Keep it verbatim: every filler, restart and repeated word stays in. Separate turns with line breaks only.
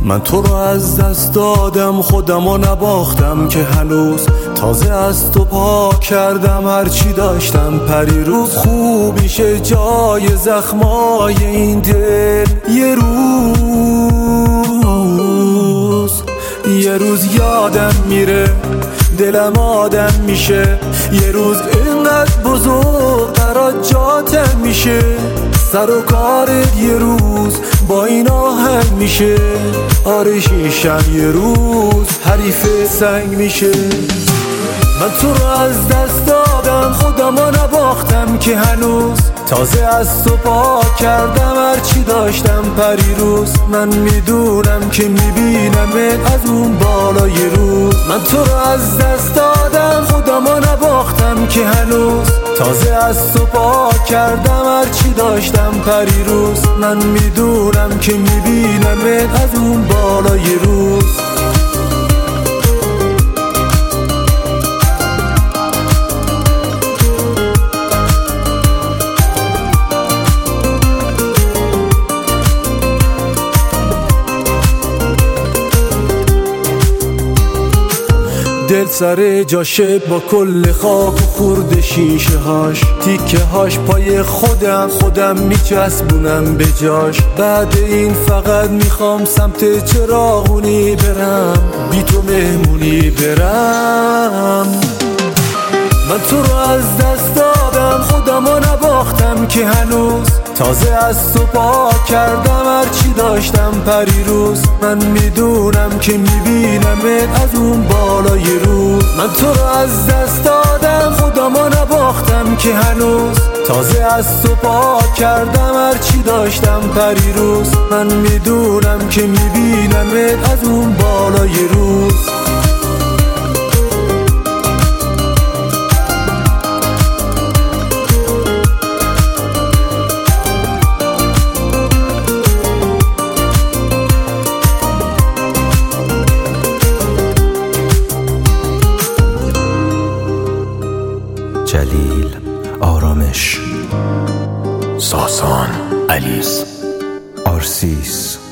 من تو رو از دست دادم، خودم رو نباختم که هنوز تازه از تو پاک کردم. هرچی داشتم پریروز خوبیشه جای زخمای این دل. یه روز یه روز یادم میره، دلم آدم میشه. یه روز اینقدر بزرگ درجاتم میشه. سر و کارت یه روز با این آهنگ میشه. آره شیشم یه روز حریف سنگ میشه. من تو رو از دست دادم، خودم رو نباختم که هنوز تازه از تو پاک کردم. هرچی داشتم پریروز من میدونم که میبینمت از اون بالای روز. من تو رو از دست دادم، خودم رو نباختم که هنوز تازه از تو پاک کردم. هرچی داشتم پریروز من میدونم که میبینمت از اون بالای روز. دل سر جاشه با کل خاک و خورد شیشه هاش. تیکه هاش پای خودم خودم میچسبونم به جاش. بعد این فقط میخوام سمت چراغونی برم، بی تو مهمونی برم. من تو رو از دست دادم، خودم رو نباختم که هنوز تازه از تو پاک کردم. هرچی داشتم پریروز من میدونم که میبینمت از اون بالای روز. من تو رو از دست دادم، خودم رو نباختم که هنوز تازه از تو پاک کردم. هرچی داشتم پریروز من میدونم که میبینمت از اون بالای روز.
جلیل آرامش، ساسان علیس، آرسیس